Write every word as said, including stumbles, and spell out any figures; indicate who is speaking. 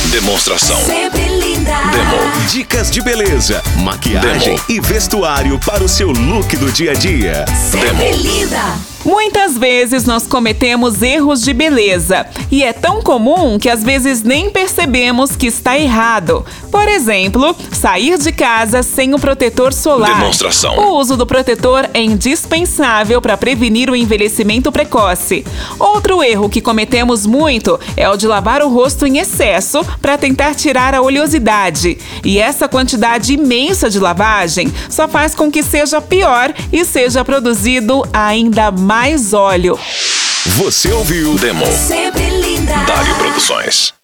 Speaker 1: Demonstração.
Speaker 2: Sempre linda.
Speaker 1: Demo. Dicas de beleza, maquiagem
Speaker 3: Demo.
Speaker 1: e vestuário para o seu look do dia a dia.
Speaker 2: Sempre
Speaker 1: Demo.
Speaker 2: linda.
Speaker 4: Muitas vezes nós cometemos erros de beleza e é tão comum que às vezes nem percebemos que está errado. Por exemplo, sair de casa sem o protetor solar.
Speaker 1: Demonstração.
Speaker 4: O uso do protetor é indispensável para prevenir o envelhecimento precoce. Outro erro que cometemos muito é o de lavar o rosto em excesso para tentar tirar a oleosidade. E essa quantidade imensa de lavagem só faz com que seja pior e seja produzido ainda mais óleo.
Speaker 1: Você ouviu Demo.
Speaker 2: Sempre linda.
Speaker 1: Dário Produções.